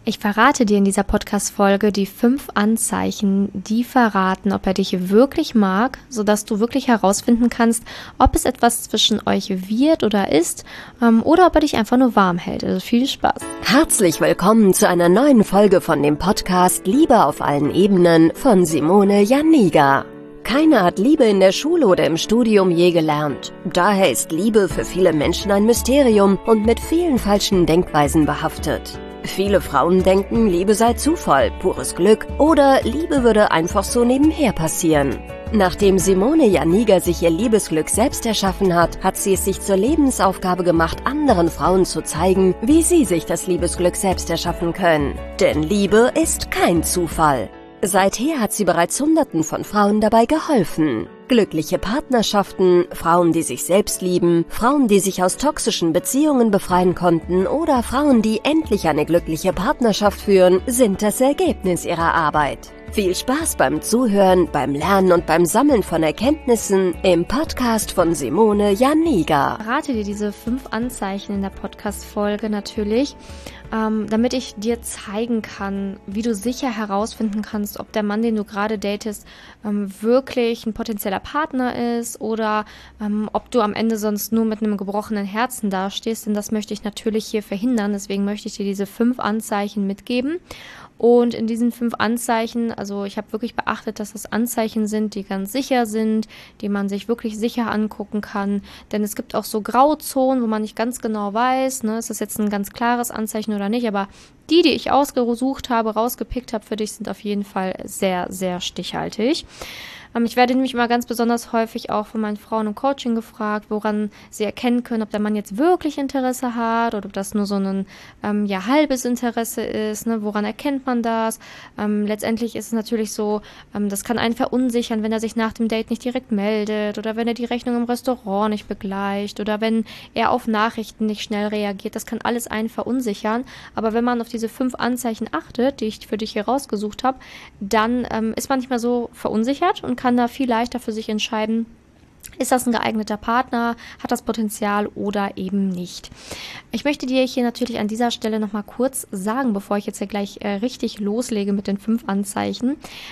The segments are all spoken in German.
Ich verrate dir in dieser Podcast-Folge die 5 Anzeichen, die verraten, ob er dich wirklich mag, sodass du wirklich herausfinden kannst, ob es etwas zwischen euch wird oder ist, oder ob er dich einfach nur warm hält. Also viel Spaß. Herzlich willkommen zu einer neuen Folge von dem Podcast Liebe auf allen Ebenen von Simone Janiga. Keiner hat Liebe in der Schule oder im Studium je gelernt. Daher ist Liebe für viele Menschen ein Mysterium und mit vielen falschen Denkweisen behaftet. Viele Frauen denken, Liebe sei Zufall, pures Glück oder Liebe würde einfach so nebenher passieren. Nachdem Simone Janiga sich ihr Liebesglück selbst erschaffen hat, hat sie es sich zur Lebensaufgabe gemacht, anderen Frauen zu zeigen, wie sie sich das Liebesglück selbst erschaffen können. Denn Liebe ist kein Zufall. Seither hat sie bereits Hunderten von Frauen dabei geholfen. Glückliche Partnerschaften, Frauen, die sich selbst lieben, Frauen, die sich aus toxischen Beziehungen befreien konnten oder Frauen, die endlich eine glückliche Partnerschaft führen, sind das Ergebnis ihrer Arbeit. Viel Spaß beim Zuhören, beim Lernen und beim Sammeln von Erkenntnissen im Podcast von Simone Janiga. Ich verrate dir diese 5 Anzeichen in der Podcast-Folge natürlich, damit ich dir zeigen kann, wie du sicher herausfinden kannst, ob der Mann, den du gerade datest, wirklich ein potenzieller Partner ist oder ob du am Ende sonst nur mit einem gebrochenen Herzen dastehst. Denn das möchte ich natürlich hier verhindern. Deswegen möchte ich dir diese 5 Anzeichen mitgeben. Und in diesen 5 Anzeichen, also ich habe wirklich beachtet, dass das Anzeichen sind, die ganz sicher sind, die man sich wirklich sicher angucken kann. Denn es gibt auch so Grauzonen, wo man nicht ganz genau weiß, ne, ist das jetzt ein ganz klares Anzeichen oder nicht. Aber die ich ausgesucht habe, rausgepickt habe für dich, sind auf jeden Fall sehr, sehr stichhaltig. Ich werde nämlich immer ganz besonders häufig auch von meinen Frauen im Coaching gefragt, woran sie erkennen können, ob der Mann jetzt wirklich Interesse hat oder ob das nur so ein halbes Interesse ist. Ne? Woran erkennt man das? Letztendlich ist es natürlich so, das kann einen verunsichern, wenn er sich nach dem Date nicht direkt meldet oder wenn er die Rechnung im Restaurant nicht begleicht oder wenn er auf Nachrichten nicht schnell reagiert. Das kann alles einen verunsichern. Aber wenn man auf diese 5 Anzeichen achtet, die ich für dich hier rausgesucht habe, dann ist man nicht mehr so verunsichert und kann da viel leichter für sich entscheiden, ist das ein geeigneter Partner, hat das Potenzial oder eben nicht. Ich möchte dir hier natürlich an dieser Stelle nochmal kurz sagen, bevor ich jetzt hier gleich richtig loslege mit den 5 Anzeichen,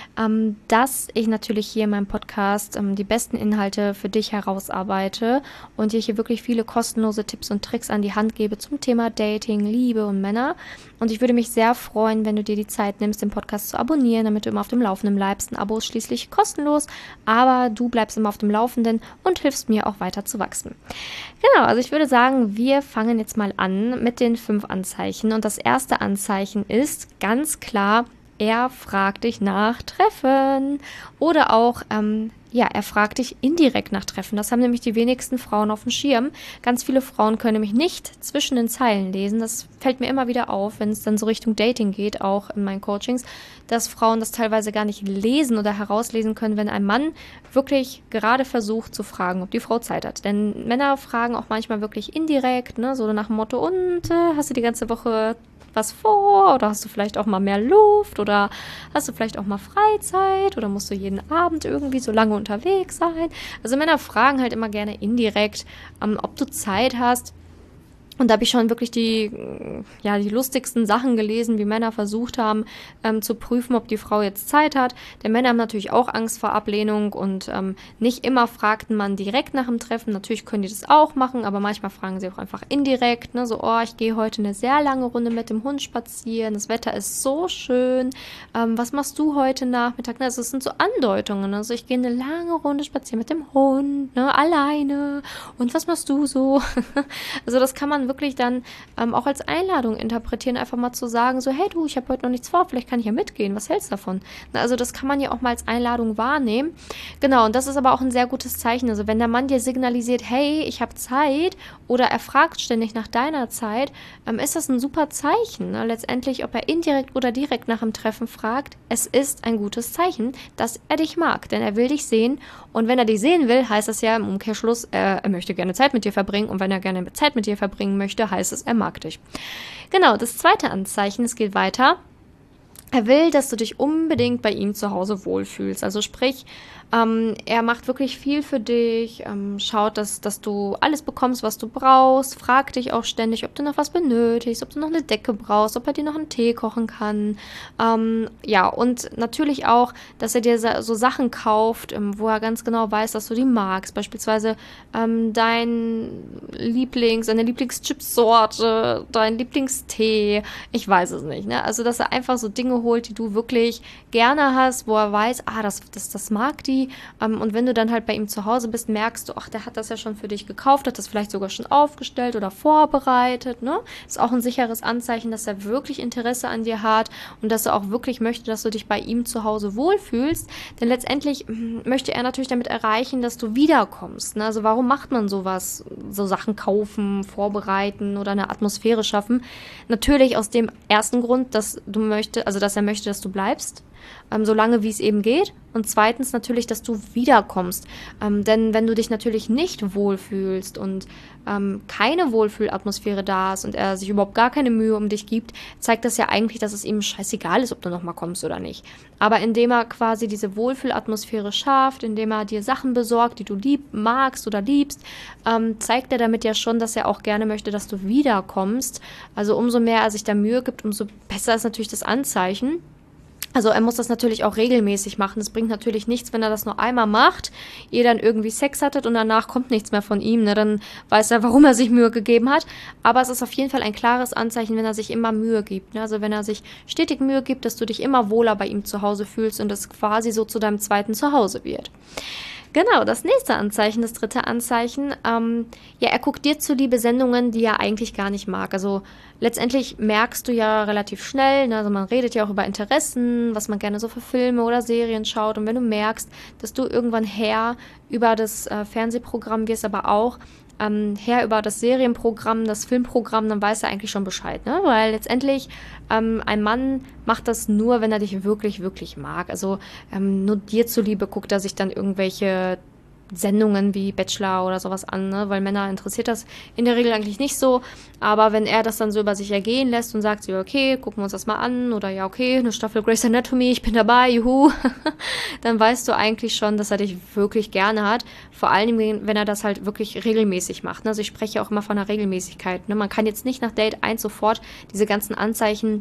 dass ich natürlich hier in meinem Podcast die besten Inhalte für dich herausarbeite und dir hier wirklich viele kostenlose Tipps und Tricks an die Hand gebe zum Thema Dating, Liebe und Männer. Und ich würde mich sehr freuen, wenn du dir die Zeit nimmst, den Podcast zu abonnieren, damit du immer auf dem Laufenden bleibst. Ein Abo ist schließlich kostenlos, aber du bleibst immer auf dem Laufenden und hilfst mir auch weiter zu wachsen. Genau, also ich würde sagen, wir fangen jetzt mal an mit den 5 Anzeichen. Und das erste Anzeichen ist ganz klar, er fragt dich nach Treffen oder auch, er fragt dich indirekt nach Treffen. Das haben nämlich die wenigsten Frauen auf dem Schirm. Ganz viele Frauen können nämlich nicht zwischen den Zeilen lesen. Das fällt mir immer wieder auf, wenn es dann so Richtung Dating geht, auch in meinen Coachings, dass Frauen das teilweise gar nicht lesen oder herauslesen können, wenn ein Mann wirklich gerade versucht zu fragen, ob die Frau Zeit hat. Denn Männer fragen auch manchmal wirklich indirekt, ne, so nach dem Motto, und hast du die ganze Woche was vor oder hast du vielleicht auch mal mehr Luft oder hast du vielleicht auch mal Freizeit oder musst du jeden Abend irgendwie so lange unterwegs sein? Also Männer fragen halt immer gerne indirekt, ob du Zeit hast. Und da habe ich schon wirklich die lustigsten Sachen gelesen, wie Männer versucht haben, zu prüfen, ob die Frau jetzt Zeit hat. Denn Männer haben natürlich auch Angst vor Ablehnung und nicht immer fragt man direkt nach dem Treffen. Natürlich können die das auch machen, aber manchmal fragen sie auch einfach indirekt, ne? So, ich gehe heute eine sehr lange Runde mit dem Hund spazieren, das Wetter ist so schön, was machst du heute Nachmittag? Ne? Also das sind so Andeutungen, also ich gehe eine lange Runde spazieren mit dem Hund, ne? Alleine, und was machst du so? Also das kann man wirklich dann auch als Einladung interpretieren, einfach mal zu sagen, so, hey du, ich habe heute noch nichts vor, vielleicht kann ich ja mitgehen, was hältst du davon? Also das kann man ja auch mal als Einladung wahrnehmen. Genau, und das ist aber auch ein sehr gutes Zeichen, also wenn der Mann dir signalisiert, hey, ich habe Zeit, oder er fragt ständig nach deiner Zeit, ist das ein super Zeichen. Ne? Letztendlich, ob er indirekt oder direkt nach dem Treffen fragt, es ist ein gutes Zeichen, dass er dich mag, denn er will dich sehen, und wenn er dich sehen will, heißt das ja im Umkehrschluss, er möchte gerne Zeit mit dir verbringen, und wenn er gerne Zeit mit dir verbringen möchte, heißt es, er mag dich. Genau, das zweite Anzeichen, es geht weiter. Er will, dass du dich unbedingt bei ihm zu Hause wohlfühlst. Also sprich, Er macht wirklich viel für dich, schaut, dass du alles bekommst, was du brauchst, fragt dich auch ständig, ob du noch was benötigst, ob du noch eine Decke brauchst, ob er dir noch einen Tee kochen kann. Ja, und natürlich auch, dass er dir so Sachen kauft, wo er ganz genau weiß, dass du die magst. Beispielsweise deine Lieblingschipsorte, dein Lieblingstee, ich weiß es nicht, ne? Also, dass er einfach so Dinge holt, die du wirklich gerne hast, wo er weiß, das mag die. Und wenn du dann halt bei ihm zu Hause bist, merkst du, ach, der hat das ja schon für dich gekauft, hat das vielleicht sogar schon aufgestellt oder vorbereitet, ne? Ist auch ein sicheres Anzeichen, dass er wirklich Interesse an dir hat und dass er auch wirklich möchte, dass du dich bei ihm zu Hause wohlfühlst. Denn letztendlich möchte er natürlich damit erreichen, dass du wiederkommst, ne? Also warum macht man sowas? So Sachen kaufen, vorbereiten oder eine Atmosphäre schaffen? Natürlich aus dem ersten Grund, dass er möchte, dass du bleibst, solange wie es eben geht. Und zweitens natürlich, dass du wiederkommst. Denn wenn du dich natürlich nicht wohlfühlst und keine Wohlfühlatmosphäre da ist und er sich überhaupt gar keine Mühe um dich gibt, zeigt das ja eigentlich, dass es ihm scheißegal ist, ob du nochmal kommst oder nicht. Aber indem er quasi diese Wohlfühlatmosphäre schafft, indem er dir Sachen besorgt, die du magst oder liebst, zeigt er damit ja schon, dass er auch gerne möchte, dass du wiederkommst. Also umso mehr er sich da Mühe gibt, umso besser ist natürlich das Anzeichen. Also er muss das natürlich auch regelmäßig machen. Es bringt natürlich nichts, wenn er das nur einmal macht, ihr dann irgendwie Sex hattet und danach kommt nichts mehr von ihm. Ne? Dann weiß er, warum er sich Mühe gegeben hat. Aber es ist auf jeden Fall ein klares Anzeichen, wenn er sich immer Mühe gibt. Ne? Also wenn er sich stetig Mühe gibt, dass du dich immer wohler bei ihm zu Hause fühlst und es quasi so zu deinem zweiten Zuhause wird. Genau, das nächste Anzeichen, das dritte Anzeichen, er guckt dir zuliebe Sendungen, die er eigentlich gar nicht mag. Also letztendlich merkst du ja relativ schnell, ne, also man redet ja auch über Interessen, was man gerne so für Filme oder Serien schaut. Und wenn du merkst, dass du irgendwann Herr über das Fernsehprogramm wirst, aber auch Herr über das Serienprogramm, das Filmprogramm, dann weiß er eigentlich schon Bescheid, ne? Weil letztendlich ein Mann macht das nur, wenn er dich wirklich, wirklich mag. Also nur dir zuliebe guckt er sich dann irgendwelche Sendungen wie Bachelor oder sowas an, ne? Weil Männer interessiert das in der Regel eigentlich nicht so, aber wenn er das dann so über sich ergehen lässt und sagt, ja okay, gucken wir uns das mal an oder ja okay, eine Staffel Grey's Anatomy, ich bin dabei, juhu, dann weißt du eigentlich schon, dass er dich wirklich gerne hat, vor allem, wenn er das halt wirklich regelmäßig macht, ne? Also ich spreche auch immer von einer Regelmäßigkeit, ne? Man kann jetzt nicht nach Date 1 sofort diese ganzen Anzeichen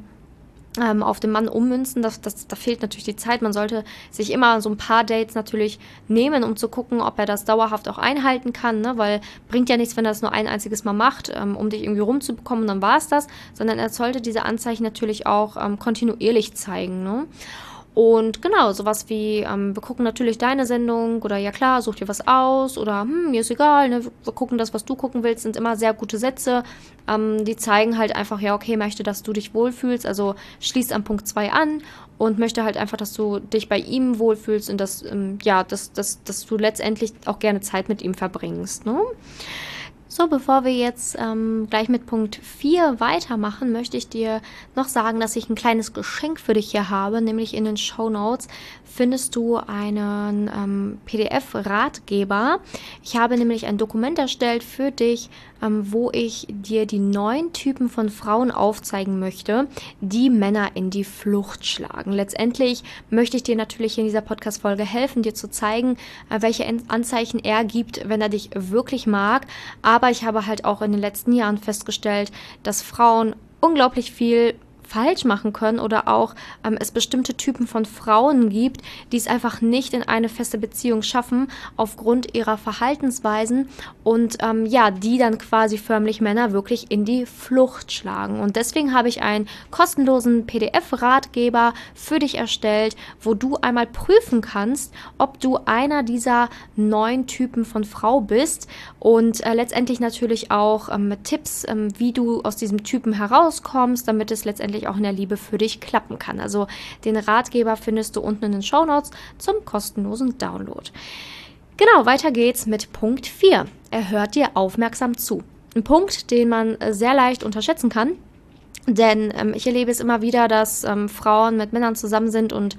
auf den Mann ummünzen, da fehlt natürlich die Zeit. Man sollte sich immer so ein paar Dates natürlich nehmen, um zu gucken, ob er das dauerhaft auch einhalten kann, ne? Weil bringt ja nichts, wenn er das nur ein einziges Mal macht, um dich irgendwie rumzubekommen und dann war es das, sondern er sollte diese Anzeichen natürlich auch kontinuierlich zeigen, ne? Und genau, sowas wie, wir gucken natürlich deine Sendung oder ja klar, such dir was aus oder mir ist egal, ne, wir gucken das, was du gucken willst, sind immer sehr gute Sätze. Die zeigen halt einfach, ja okay, möchte, dass du dich wohlfühlst, also schließt am Punkt 2 an und möchte halt einfach, dass du dich bei ihm wohlfühlst und dass du letztendlich auch gerne Zeit mit ihm verbringst, ne? So, bevor wir jetzt gleich mit Punkt 4 weitermachen, möchte ich dir noch sagen, dass ich ein kleines Geschenk für dich hier habe, nämlich in den Shownotes findest du einen PDF-Ratgeber. Ich habe nämlich ein Dokument erstellt für dich, wo ich dir die 9 Typen von Frauen aufzeigen möchte, die Männer in die Flucht schlagen. Letztendlich möchte ich dir natürlich in dieser Podcast-Folge helfen, dir zu zeigen, welche Anzeichen er gibt, wenn er dich wirklich mag. Aber ich habe halt auch in den letzten Jahren festgestellt, dass Frauen unglaublich viel falsch machen können oder auch es bestimmte Typen von Frauen gibt, die es einfach nicht in eine feste Beziehung schaffen aufgrund ihrer Verhaltensweisen und die dann quasi förmlich Männer wirklich in die Flucht schlagen. Und deswegen habe ich einen kostenlosen PDF-Ratgeber für dich erstellt, wo du einmal prüfen kannst, ob du einer dieser 9 Typen von Frau bist und letztendlich natürlich auch mit Tipps, wie du aus diesem Typen herauskommst, damit es letztendlich auch in der Liebe für dich klappen kann. Also den Ratgeber findest du unten in den Shownotes zum kostenlosen Download. Genau, weiter geht's mit Punkt 4. Er hört dir aufmerksam zu. Ein Punkt, den man sehr leicht unterschätzen kann, denn ich erlebe es immer wieder, dass Frauen mit Männern zusammen sind und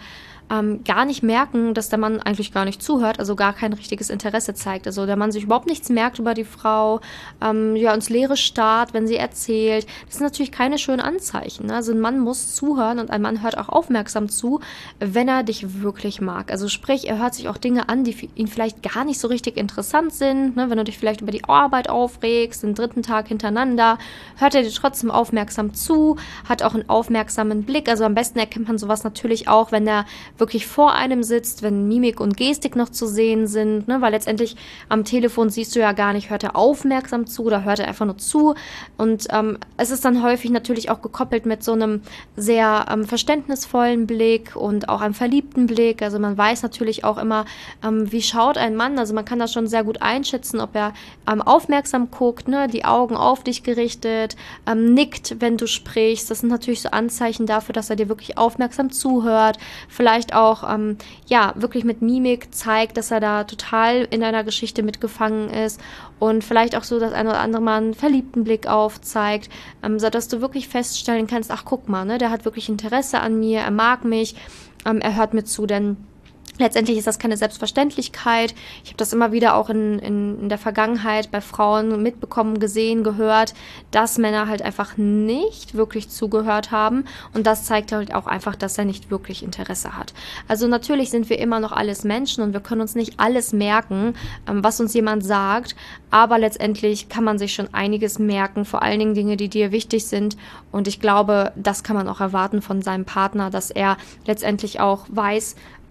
gar nicht merken, dass der Mann eigentlich gar nicht zuhört, also gar kein richtiges Interesse zeigt. Also der Mann sich überhaupt nichts merkt über die Frau, ins Leere starrt, wenn sie erzählt. Das sind natürlich keine schönen Anzeichen. Ne? Also ein Mann muss zuhören und ein Mann hört auch aufmerksam zu, wenn er dich wirklich mag. Also sprich, er hört sich auch Dinge an, die für ihn vielleicht gar nicht so richtig interessant sind. Ne? Wenn du dich vielleicht über die Arbeit aufregst, den 3. Tag hintereinander, hört er dir trotzdem aufmerksam zu, hat auch einen aufmerksamen Blick. Also am besten erkennt man sowas natürlich auch, wenn er wirklich vor einem sitzt, wenn Mimik und Gestik noch zu sehen sind, ne? Weil letztendlich am Telefon siehst du ja gar nicht, hört er aufmerksam zu oder hört er einfach nur zu. Und es ist dann häufig natürlich auch gekoppelt mit so einem sehr verständnisvollen Blick und auch einem verliebten Blick. Also man weiß natürlich auch immer, wie schaut ein Mann. Also man kann das schon sehr gut einschätzen, ob er aufmerksam guckt, ne? Die Augen auf dich gerichtet, nickt, wenn du sprichst. Das sind natürlich so Anzeichen dafür, dass er dir wirklich aufmerksam zuhört. Vielleicht auch, wirklich mit Mimik zeigt, dass er da total in deiner Geschichte mitgefangen ist und vielleicht auch so das ein oder andere Mal einen verliebten Blick aufzeigt, sodass du wirklich feststellen kannst, ach guck mal, ne, der hat wirklich Interesse an mir, er mag mich, er hört mir zu, denn letztendlich ist das keine Selbstverständlichkeit. Ich habe das immer wieder auch in der Vergangenheit bei Frauen mitbekommen, gesehen, gehört, dass Männer halt einfach nicht wirklich zugehört haben. Und das zeigt halt auch einfach, dass er nicht wirklich Interesse hat. Also natürlich sind wir immer noch alles Menschen und wir können uns nicht alles merken, was uns jemand sagt. Aber letztendlich kann man sich schon einiges merken, vor allen Dingen Dinge, die dir wichtig sind. Und ich glaube, das kann man auch erwarten von seinem Partner, dass er letztendlich auch weiß,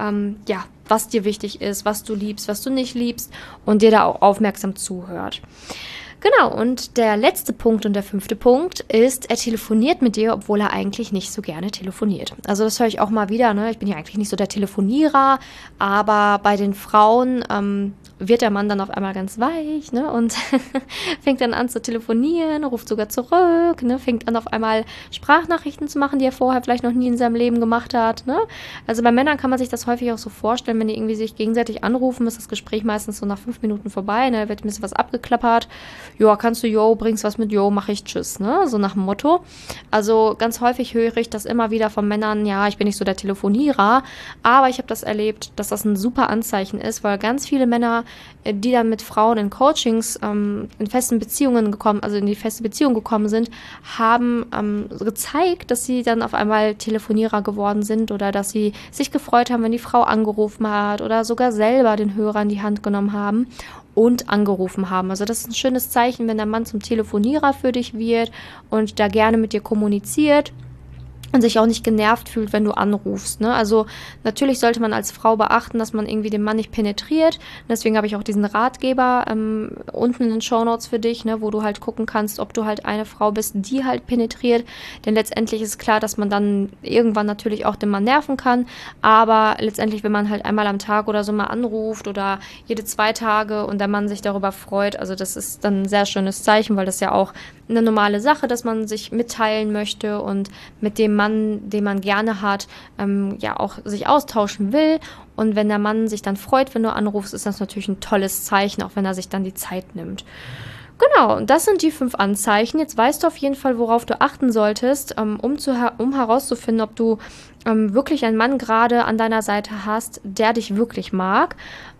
was dir wichtig ist, was du liebst, was du nicht liebst und dir da auch aufmerksam zuhört. Genau, und der letzte Punkt und der 5. Punkt ist, er telefoniert mit dir, obwohl er eigentlich nicht so gerne telefoniert. Also das höre ich auch mal wieder, ne? Ich bin ja eigentlich nicht so der Telefonierer, aber bei den Frauen wird der Mann dann auf einmal ganz weich, ne? Und fängt dann an zu telefonieren, ruft sogar zurück, ne? Fängt an auf einmal Sprachnachrichten zu machen, die er vorher vielleicht noch nie in seinem Leben gemacht hat, ne? Also bei Männern kann man sich das häufig auch so vorstellen, wenn die irgendwie sich gegenseitig anrufen, ist das Gespräch meistens so nach 5 Minuten vorbei, ne? Wird ein bisschen was abgeklappert. Ja, kannst du, bringst was mit, mach ich, tschüss, ne? So nach dem Motto. Also ganz häufig höre ich das immer wieder von Männern, ja, ich bin nicht so der Telefonierer, aber ich habe das erlebt, dass das ein super Anzeichen ist, weil ganz viele Männer, die dann mit Frauen in Coachings in festen Beziehungen gekommen, also in die feste Beziehung gekommen sind, haben gezeigt, dass sie dann auf einmal Telefonierer geworden sind oder dass sie sich gefreut haben, wenn die Frau angerufen hat oder sogar selber den Hörer in die Hand genommen haben und angerufen haben. Also das ist ein schönes Zeichen, wenn der Mann zum Telefonierer für dich wird und da gerne mit dir kommuniziert und sich auch nicht genervt fühlt, wenn du anrufst, ne? Also natürlich sollte man als Frau beachten, dass man irgendwie den Mann nicht penetriert. Deswegen habe ich auch diesen Ratgeber unten in den Shownotes für dich, ne, wo du halt gucken kannst, ob du halt eine Frau bist, die halt penetriert. Denn letztendlich ist klar, dass man dann irgendwann natürlich auch den Mann nerven kann. Aber letztendlich, wenn man halt einmal am Tag oder so mal anruft oder jede 2 Tage und der Mann sich darüber freut, also das ist dann ein sehr schönes Zeichen, weil das ja auch eine normale Sache, dass man sich mitteilen möchte und mit dem Mann, den man gerne hat, auch sich austauschen will. Und wenn der Mann sich dann freut, wenn du anrufst, ist das natürlich ein tolles Zeichen, auch wenn er sich dann die Zeit nimmt. Genau, das sind die 5 Anzeichen. Jetzt weißt du auf jeden Fall, worauf du achten solltest, um herauszufinden, ob du wirklich einen Mann gerade an deiner Seite hast, der dich wirklich mag.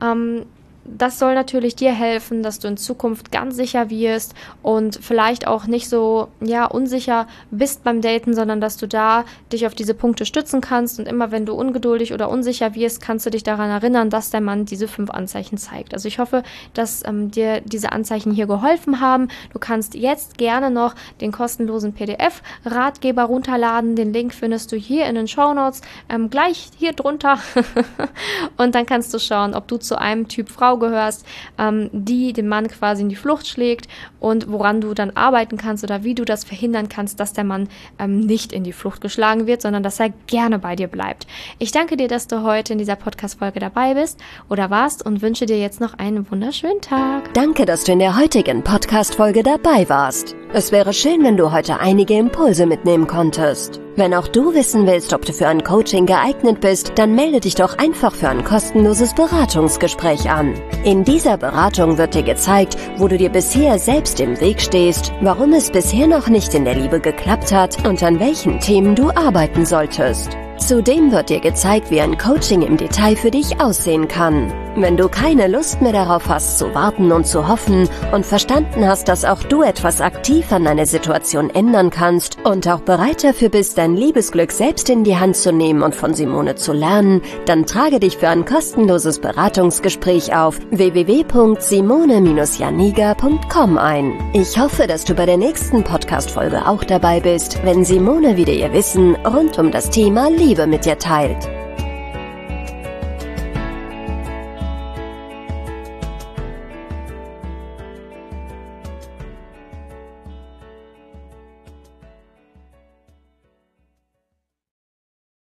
Das soll natürlich dir helfen, dass du in Zukunft ganz sicher wirst und vielleicht auch nicht so unsicher bist beim Daten, sondern dass du da dich auf diese Punkte stützen kannst und immer wenn du ungeduldig oder unsicher wirst, kannst du dich daran erinnern, dass der Mann diese 5 Anzeichen zeigt. Also ich hoffe, dass dir diese Anzeichen hier geholfen haben. Du kannst jetzt gerne noch den kostenlosen PDF-Ratgeber runterladen. Den Link findest du hier in den Shownotes, gleich hier drunter. Und dann kannst du schauen, ob du zu einem Typ Frau gehörst, die den Mann quasi in die Flucht schlägt und woran du dann arbeiten kannst oder wie du das verhindern kannst, dass der Mann nicht in die Flucht geschlagen wird, sondern dass er gerne bei dir bleibt. Ich danke dir, dass du heute in dieser Podcast-Folge dabei bist oder warst und wünsche dir jetzt noch einen wunderschönen Tag. Danke, dass du in der heutigen Podcast-Folge dabei warst. Es wäre schön, wenn du heute einige Impulse mitnehmen konntest. Wenn auch du wissen willst, ob du für ein Coaching geeignet bist, dann melde dich doch einfach für ein kostenloses Beratungsgespräch an. In dieser Beratung wird dir gezeigt, wo du dir bisher selbst im Weg stehst, warum es bisher noch nicht in der Liebe geklappt hat und an welchen Themen du arbeiten solltest. Zudem wird dir gezeigt, wie ein Coaching im Detail für dich aussehen kann. Wenn du keine Lust mehr darauf hast, zu warten und zu hoffen und verstanden hast, dass auch du etwas aktiv an deiner Situation ändern kannst und auch bereit dafür bist, dein Liebesglück selbst in die Hand zu nehmen und von Simone zu lernen, dann trage dich für ein kostenloses Beratungsgespräch auf www.simone-janiga.com ein. Ich hoffe, dass du bei der nächsten Podcast-Folge auch dabei bist, wenn Simone wieder ihr Wissen rund um das Thema Liebe mit dir teilt.